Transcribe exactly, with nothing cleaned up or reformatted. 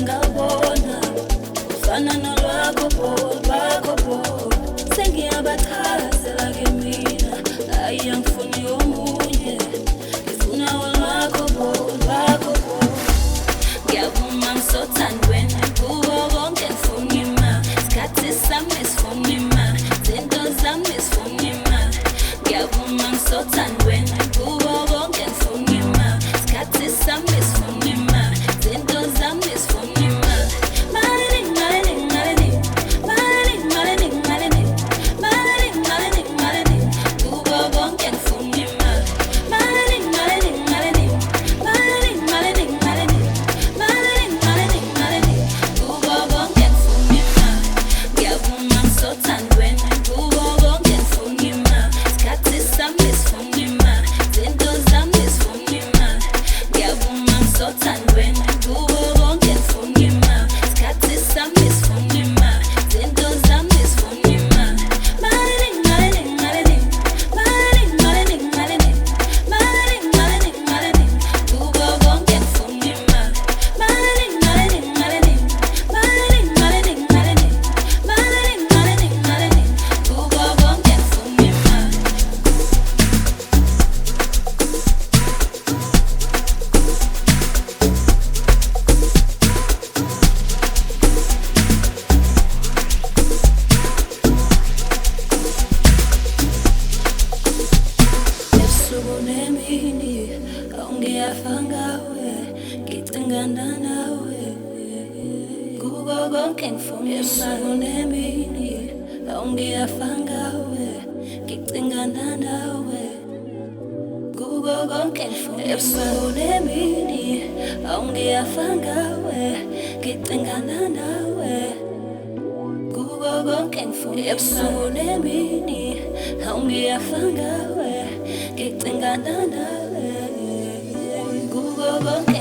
ngabona ufana nolwakho bo lwakho bo sengiyabachazela ke mina hayi angifuni omunye ngifuna olwakho bo lwakho bo ngiyavuma ngisothandweni kubo bonke ngifuna imali isikhathi sami sifuna imali zinto zami sifuna imali ngiyavuma ngisothandweni kubo bonke ngifuna imali isikhathi sami sifuna imali zinto zami sifuna imali mali mali mali mali mali mali mali mali mali kubo bonke ngifuna imali mali mali mali mali mali mali mali mali mali kubo bonke ngifuna imali ngiyavuma ngisothandweni kubo bonke ngifuna imali isikhathi sami sifuna imali zinto zami sifuna imali ngiyavuma ngisothandweni kubo bonke ngifuna imali isikhathi sami sifuna imali zinto zami sifuna imali mali mali mali mali mali mali mali mali mali kubo bonke ngifuna imali mali mali mali mali mali mali mali mali mali kubo bonke ngifuna imali ebusuku nemini awungiyafanga we ngicingana nawe kuko konke ngifuna ebusuku nemini awungiyafanga we ngicingana nawe kuko konke ngifuna ebusuku nemini awungiyafanga we ngicingana nawe kuko konke ngifuna ebusuku nemini awungiyafanga we ngicingana nawe kuko konke